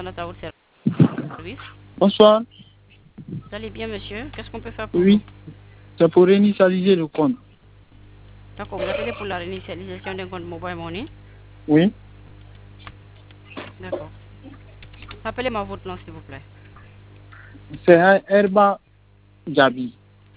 Standard Oil Service. Bonsoir. Vous allez bien, monsieur? Qu'est-ce qu'on peut faire pour vous? Oui, c'est pour réinitialiser le compte. D'accord, vous appelez pour la réinitialisation d'un compte Mobile Money? Oui, D'accord. Rappelez-moi votre nom, s'il vous plaît. c'est un Herba Gabi.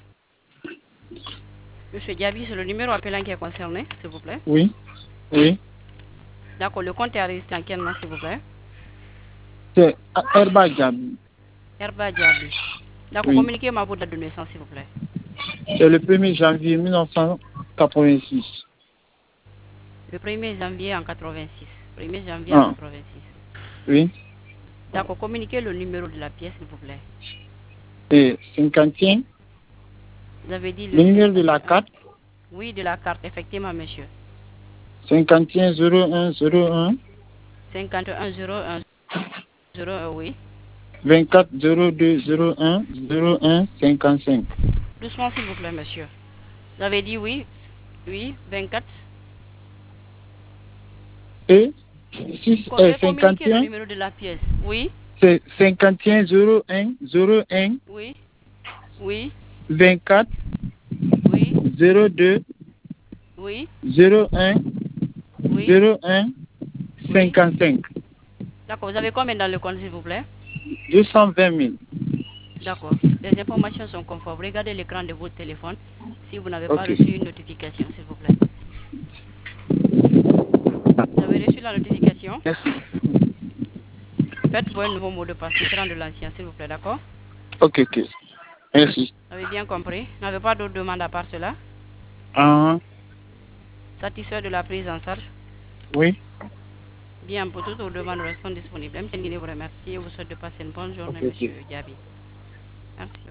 Monsieur Diaby, c'est le numéro appelant qui est concerné, s'il vous plaît. Oui, oui, D'accord, le compte est enregistré en quel nom, s'il vous plaît? c'est Herba Gabi. Herba Diaby. D'accord, Oui, communiquez-moi votre date de naissance, s'il vous plaît. c'est le 1er janvier 1986. Le 1er janvier en 86. 1er janvier en Ah, 86. oui, D'accord, communiquez le numéro de la pièce, s'il vous plaît. c'est 51. Vous avez dit Le le numéro de la 51. carte, Oui, de la carte, effectivement, monsieur. 51 01 01 51 01 01, oui. 24 02 01 01 55. Doucement, s'il vous plaît, monsieur. Vous avez dit oui. Oui, 24. Et Communiquez le 51, numéro de la pièce. Oui, c'est 51 01 01 oui, oui, 24 oui, 02 oui, 01 oui, 01 oui. 55. D'accord, vous avez combien dans le compte, s'il vous plaît? 220 000. D'accord. Les informations sont conformes. Regardez l'écran de votre téléphone si vous n'avez pas Ok. reçu une notification, s'il vous plaît. Vous avez reçu la notification? Merci. Faites-vous un nouveau mot de passe différent de l'ancien, s'il vous plaît, d'accord? Ok, ok. Merci. Vous avez bien compris? Vous n'avez pas d'autres demandes à part cela? Ah, Satisfait de la prise en charge? oui. Bien, pour toutes vos demandes restent disponibles. M. vous remercie et vous souhaite de passer une bonne Ok, journée, ok. monsieur Diaby. Merci.